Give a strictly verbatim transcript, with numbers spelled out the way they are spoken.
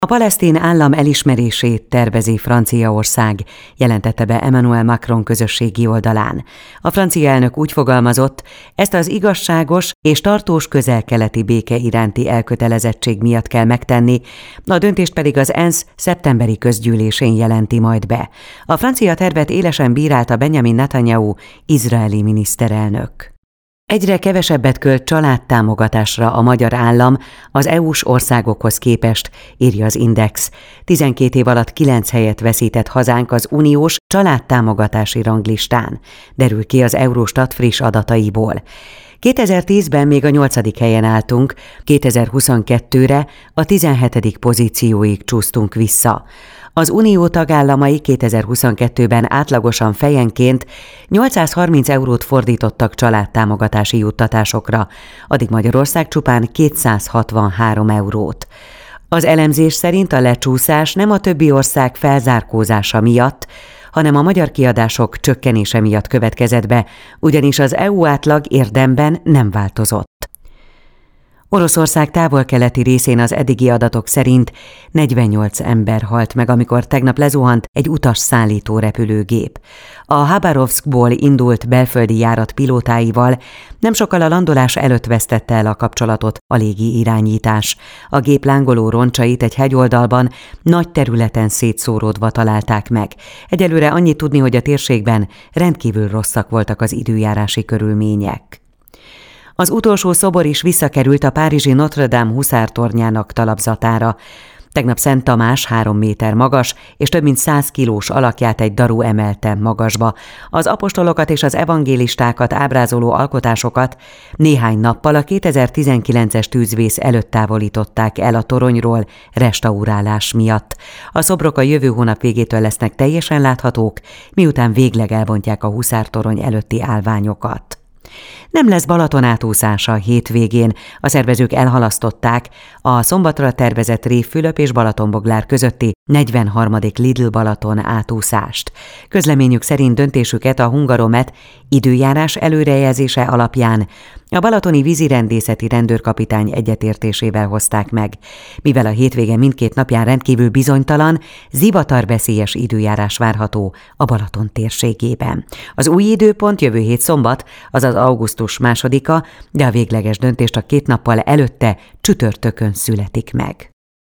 A palesztin állam elismerését tervezi Franciaország, jelentette be Emmanuel Macron közösségi oldalán. A francia elnök úgy fogalmazott, ezt az igazságos és tartós közel-keleti béke iránti elkötelezettség miatt kell megtenni, a döntést pedig az ENSZ szeptemberi közgyűlésén jelenti majd be. A francia tervet élesen bírálta Benjamin Netanyahu, izraeli miniszterelnök. Egyre kevesebbet költ családtámogatásra a magyar állam az é u-s országokhoz képest, írja az Index. tizenkét év alatt kilenc helyet veszített hazánk az uniós családtámogatási ranglistán, derül ki az Eurostat friss adataiból. kétezer-tízben még a nyolcadik helyen álltunk, kétezer-huszonkettőre a tizenhetedik pozícióig csúsztunk vissza. Az unió tagállamai kétezer-huszonkettőben átlagosan fejenként nyolcszázharminc eurót fordítottak családtámogatási juttatásokra, addig Magyarország csupán kétszázhatvanhárom eurót. Az elemzés szerint a lecsúszás nem a többi ország felzárkózása miatt, hanem a magyar kiadások csökkenése miatt következett be, ugyanis az é u átlag érdemben nem változott. Oroszország távol-keleti részén az eddigi adatok szerint negyvennyolc ember halt meg, amikor tegnap lezuhant egy utasszállító repülőgép. A Habarovszkból indult belföldi járat pilótáival nem sokkal a landolás előtt vesztette el a kapcsolatot a légi irányítás. A gép lángoló roncsait egy hegyoldalban nagy területen szétszóródva találták meg. Egyelőre annyit tudni, hogy a térségben rendkívül rosszak voltak az időjárási körülmények. Az utolsó szobor is visszakerült a párizsi Notre Dame huszártornyának talapzatára. Tegnap Szent Tamás három méter magas és több mint száz kilós alakját egy daru emelte magasba. Az apostolokat és az evangélistákat ábrázoló alkotásokat néhány nappal a kétezer-tizenkilences tűzvész előtt távolították el a toronyról restaurálás miatt. A szobrok a jövő hónap végétől lesznek teljesen láthatók, miután végleg elbontják a huszártorony előtti állványokat. Nem lesz Balaton átúszása a hétvégén, a szervezők elhalasztották a szombatra tervezett Révfülöp és Balatonboglár közötti negyvenharmadik Lidl Balaton átúszást. Közleményük szerint döntésüket a Hungaromet időjárás előrejelzése alapján a balatoni vízirendészeti rendőrkapitány egyetértésével hozták meg. Mivel a hétvége mindkét napján rendkívül bizonytalan, zivatarveszélyes időjárás várható a Balaton térségében. Az új időpont jövő hét szombat, azaz augusztus másodika, de a végleges döntést a két nappal előtte csütörtökön születik meg.